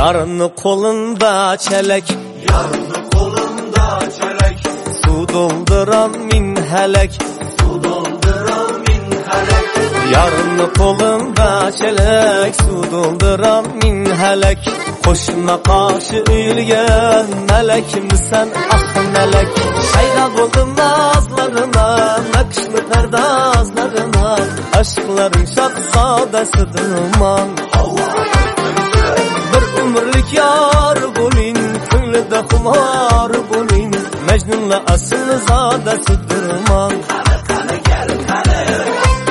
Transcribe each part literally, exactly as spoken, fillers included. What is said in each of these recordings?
Yarını kolunda çelek, yarını kolunda çelek, su dolduran min helek, su dolduran min helek. Yarını kolunda çelek, su dolduran min helek. Koşuna karşı eğilgen melek misen ah melek. Şayda buldum nazlarına, nakışlı perdazlarına, aşkların şahzadesidirman. Bir ömürlük yar bulin, könlüde humar bulin, Mecnun'la asıl zadesidirman. Kanı kanı gel kanı.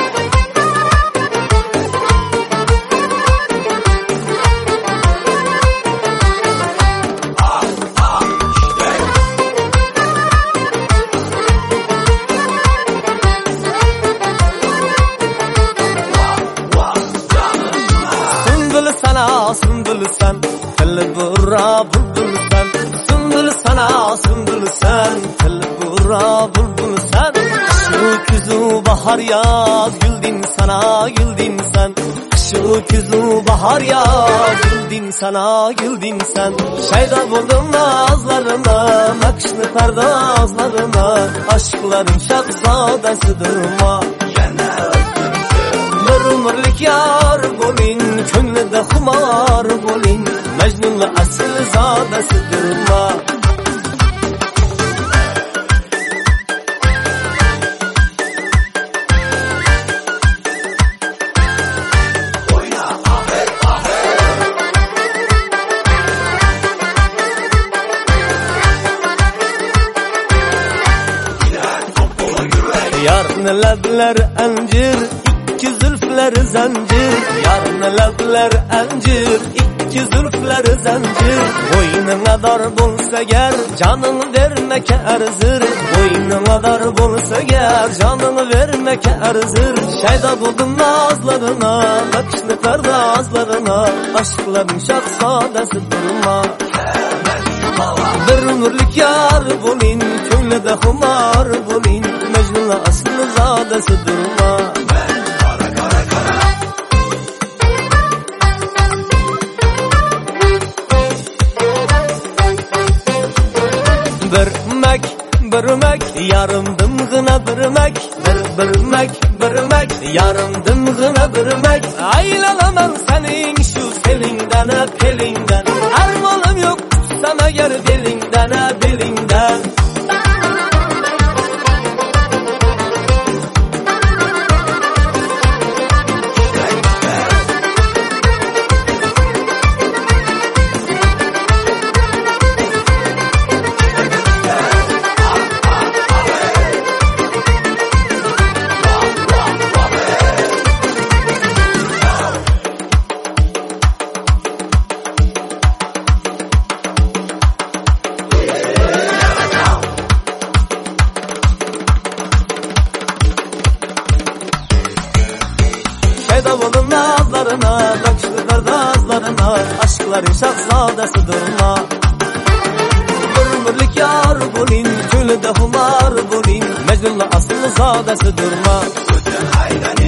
Sana sümbül sen, tel bura bulbul sen. Sümbül sana sümbül sen, tel bura bulbul sen. Şu küzü bahar yaz, güldin sana güldin sen. Şu küzü bahar yaz, güldin sana güldin sen. Şeyda buldum nazlarına, nakışlı perdazlarına, aşkların şahzadesidirma. Bir ömürlük yar bulin, könlüde humar bulin, Mecnun'la asıl zadesidirma. Oyna aher aher. Gider topola yürek. Yarın lebler encir, İki zülfler zincir, yarın lebler encir, iki zülfler zincir. Boynuna dar bulsa ger, canını vermek erzir. Boynuna dar bulsa ger, canını vermek erzir. Şeyda buldum nazlarına, nakışlı perdazlarına, aşkların şahzadesidirma. Bir ömürlük yar bulin, könlüde humar bulin, Mecnun'la aslı zadesidirma. Birmek, birmek, yarımdım gına birmek. Bir birmek, birmek, yarımdım gına birmek. Aylanamam senin şu selinden, pelinden. Armanım yok sana yer belinden, belinden. Davulun nazlarına, nakışlı perdazlarına, aşkların şahzadesidirma. Bir ömürlük yar bulin, könlüde humar bulin, Mecnun'la asıl zadesidirma.